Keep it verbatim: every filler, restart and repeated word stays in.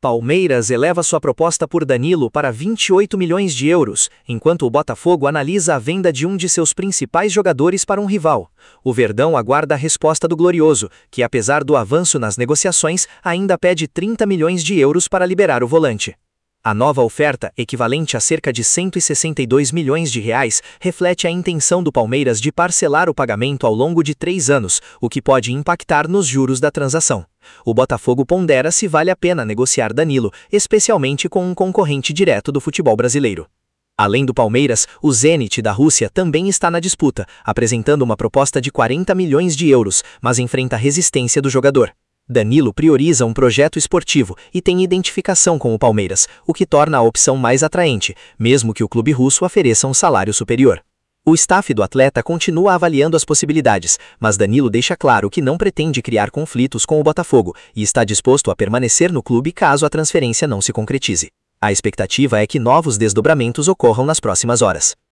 Palmeiras eleva sua proposta por Danilo para vinte e oito milhões de euros, enquanto o Botafogo analisa a venda de um de seus principais jogadores para um rival. O Verdão aguarda a resposta do Glorioso, que apesar do avanço nas negociações, ainda pede trinta milhões de euros para liberar o volante. A nova oferta, equivalente a cerca de cento e sessenta e dois milhões de reais, reflete a intenção do Palmeiras de parcelar o pagamento ao longo de três anos, o que pode impactar nos juros da transação. O Botafogo pondera se vale a pena negociar Danilo, especialmente com um concorrente direto do futebol brasileiro. Além do Palmeiras, o Zenit da Rússia também está na disputa, apresentando uma proposta de quarenta milhões de euros, mas enfrenta a resistência do jogador. Danilo prioriza um projeto esportivo e tem identificação com o Palmeiras, o que torna a opção mais atraente, mesmo que o clube russo ofereça um salário superior. O staff do atleta continua avaliando as possibilidades, mas Danilo deixa claro que não pretende criar conflitos com o Botafogo e está disposto a permanecer no clube caso a transferência não se concretize. A expectativa é que novos desdobramentos ocorram nas próximas horas.